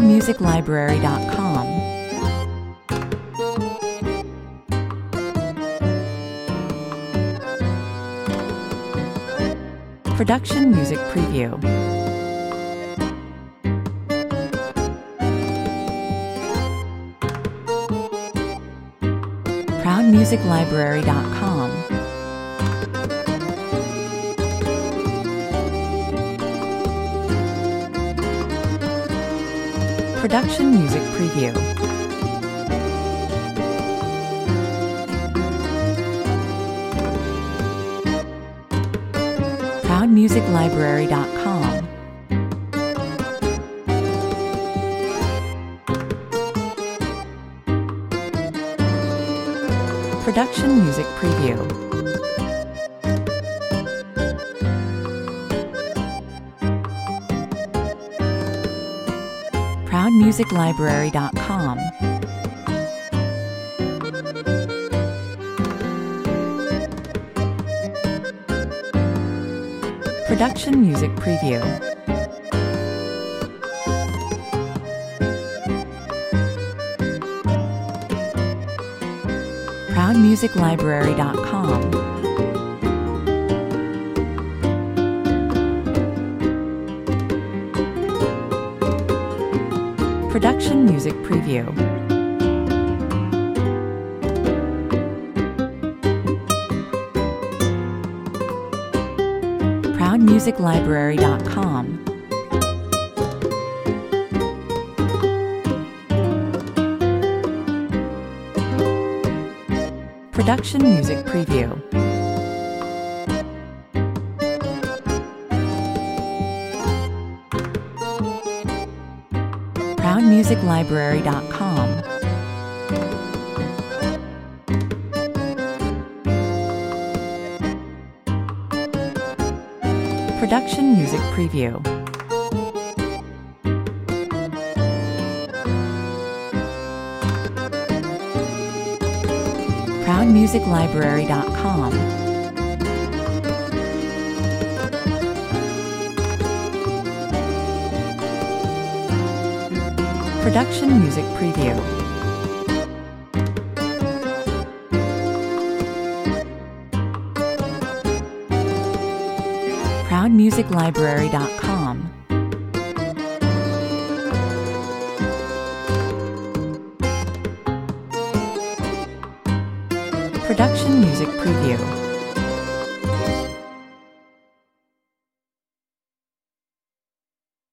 ProudMusicLibrary.com. Production Music Preview. ProudMusicLibrary.com. Production Music Preview. ProudMusicLibrary.com. Production Music Preview. ProudMusicLibrary.com. Production Music Preview. ProudMusicLibrary.com. Production Music Preview. ProudMusicLibrary.com. Production Music Preview. ProudMusicLibrary.com. Production Music Preview. ProudMusicLibrary.com. Production Music Preview. ProudMusicLibrary.com. Production Music Preview.